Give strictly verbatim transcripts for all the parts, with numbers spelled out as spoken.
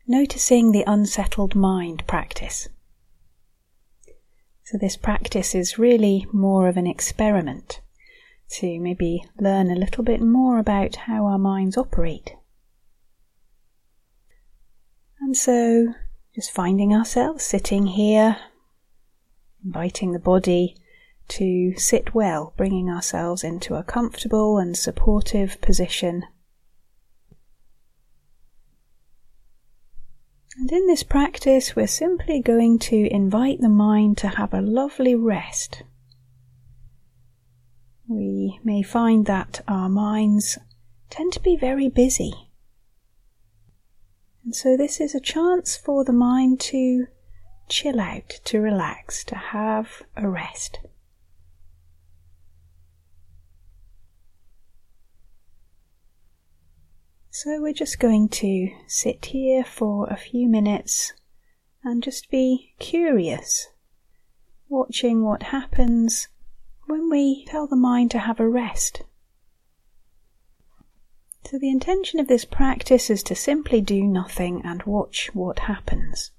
noticing the unsettled mind practice. So this practice is really more of an experiment to maybe learn a little bit more about how our minds operate. And so just finding ourselves sitting here, inviting the body to sit well, bringing ourselves into a comfortable and supportive position. And in this practice, we're simply going to invite the mind to have a lovely rest. We may find that our minds tend to be very busy. And so this is a chance for the mind to chill out, to relax, to have a rest. So we're just going to sit here for a few minutes and just be curious, watching what happens when we tell the mind to have a rest. So the intention of this practice is to simply do nothing and watch what happens.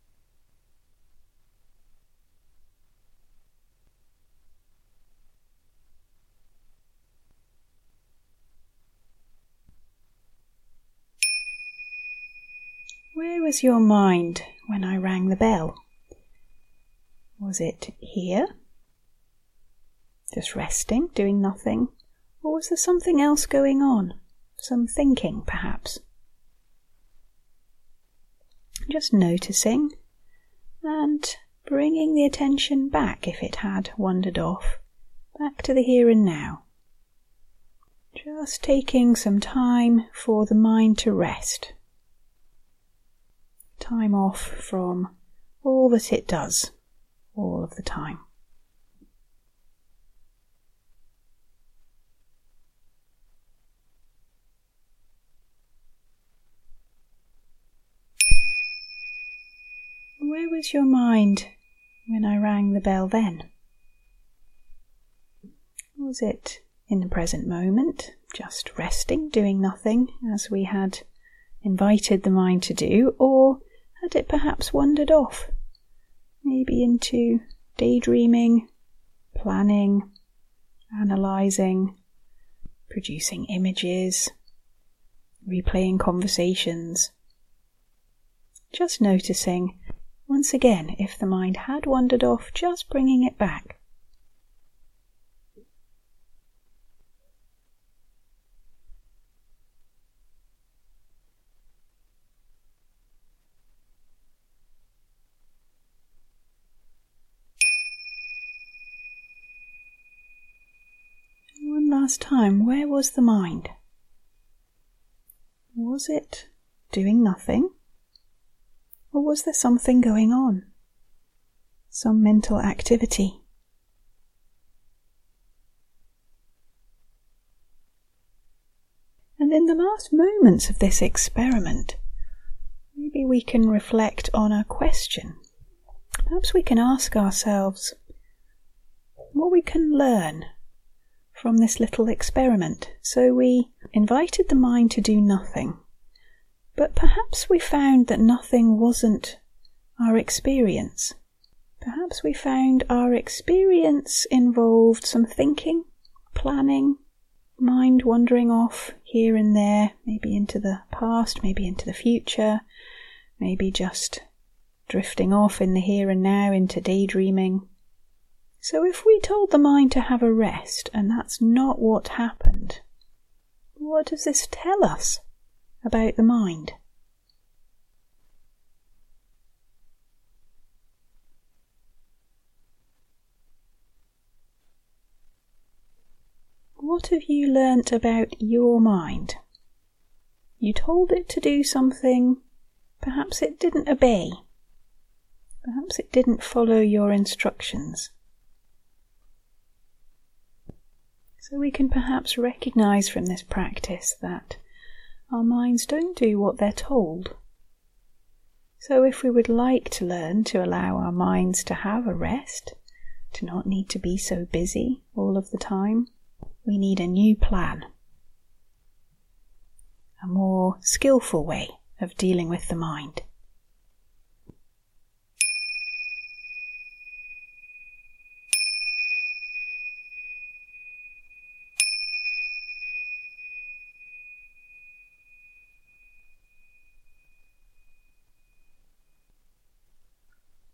Where was your mind when I rang the bell? Was it here? Just resting, doing nothing? Or was there something else going on? Some thinking, perhaps? Just noticing and bringing the attention back, if it had wandered off, back to the here and now. Just taking some time for the mind to rest. Time off from all that it does, all of the time. Where was your mind when I rang the bell then? Was it in the present moment, just resting, doing nothing, as we had invited the mind to do, or had it perhaps wandered off, maybe into daydreaming, planning, analysing, producing images, replaying conversations? Just noticing, once again, if the mind had wandered off, just bringing it back. Last time, where was the mind? Was it doing nothing? Or was there something going on? Some mental activity? And in the last moments of this experiment, maybe we can reflect on a question. Perhaps we can ask ourselves what we can learn from this little experiment. So we invited the mind to do nothing, but perhaps we found that nothing wasn't our experience. Perhaps we found our experience involved some thinking, planning, mind wandering off here and there, maybe into the past, maybe into the future, maybe just drifting off in the here and now into daydreaming. So if we told the mind to have a rest, and that's not what happened, what does this tell us about the mind? What have you learnt about your mind? You told it to do something, perhaps it didn't obey, perhaps it didn't follow your instructions. So we can perhaps recognise from this practice that our minds don't do what they're told. So if we would like to learn to allow our minds to have a rest, to not need to be so busy all of the time, we need a new plan, a more skillful way of dealing with the mind.